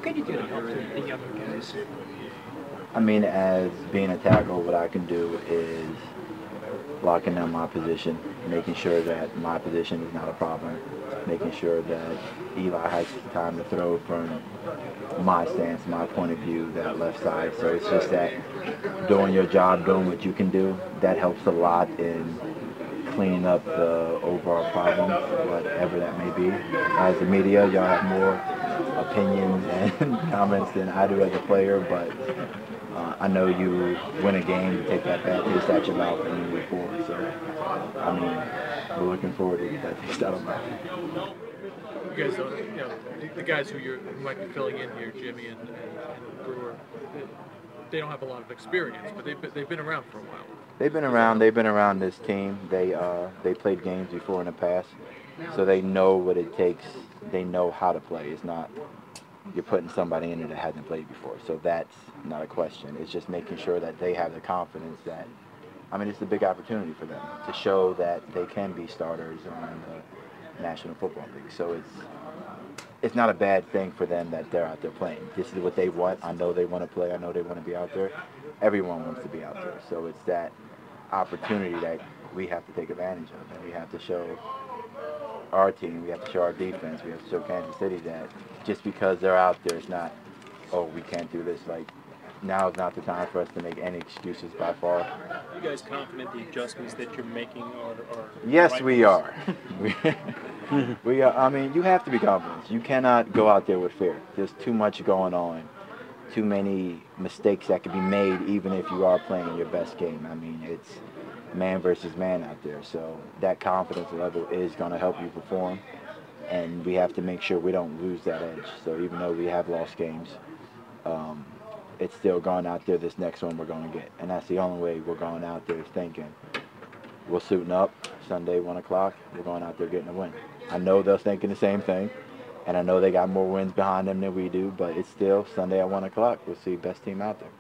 can you do to help the younger guys? I mean, as being a tackle, what I can do is locking down my position, making sure that my position is not a problem, making sure that Eli has time to throw from my stance, my point of view, that left side. So it's just that doing your job, doing what you can do, that helps a lot in cleaning up the overall problem, whatever that may be. As the media, y'all have more opinions and comments than I do as a player, but I know you win a game, you take that bad taste out your mouth and you move forward. So, I mean, we're looking forward to get that taste out of my mouth. You guys don't, the guys who might be filling in here, Jimmy and Brewer, they don't have a lot of experience, but they've been around for a while. They've been around. They've been around this team. They played games before in the past, so they know what it takes. They know how to play. It's not you're putting somebody in there that hasn't played before. So that's not a question. It's just making sure that they have the confidence that, I mean, it's a big opportunity for them to show that they can be starters on the National Football League. So it's not a bad thing for them that they're out there playing. This is what they want. I know they want to play. I know they want to be out there. Everyone wants to be out there. So it's that opportunity that we have to take advantage of, and we have to show our team, we have to show our defense, we have to show Kansas City that just because they're out there, it's not, oh, we can't do this. Like, now is not the time for us to make any excuses by far. Are you guys confident the adjustments that you're making are Yes, right we are. We are. I mean, you have to be confident. You cannot go out there with fear. There's too much going on, too many mistakes that can be made even if you are playing your best game. I mean, it's man versus man out there. So that confidence level is going to help you perform, and we have to make sure we don't lose that edge. So even though we have lost games, it's still going out there. This next one we're going to get, and that's the only way we're going out there is thinking we're suiting up Sunday 1 o'clock. We're going out there getting a win. I know they're thinking the same thing, and I know they got more wins behind them than we do, but it's still Sunday at 1 o'clock. We'll see best team out there.